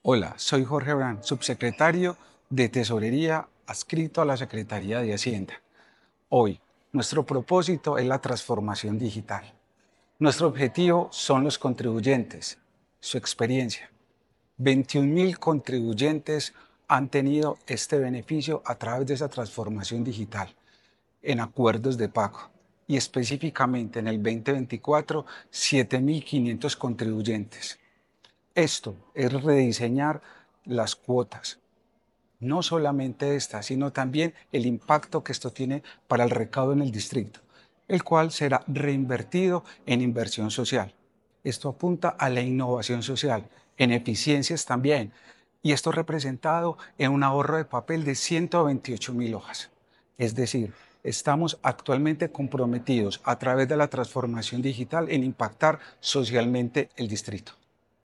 Hola, soy Jorge Brand, subsecretario de Tesorería adscrito a la Secretaría de Hacienda. Hoy, nuestro propósito es la transformación digital. Nuestro objetivo son los contribuyentes, su experiencia. 21.000 contribuyentes han tenido este beneficio a través de esa transformación digital en acuerdos de pago y específicamente en el 2024, 7.500 contribuyentes. Esto es rediseñar las cuotas, no solamente esta, sino también el impacto que esto tiene para el recaudo en el distrito, el cual será reinvertido en inversión social. Esto apunta a la innovación social, en eficiencias también, y esto representado en un ahorro de papel de 128.000 hojas. Es decir, estamos actualmente comprometidos a través de la transformación digital en impactar socialmente el distrito.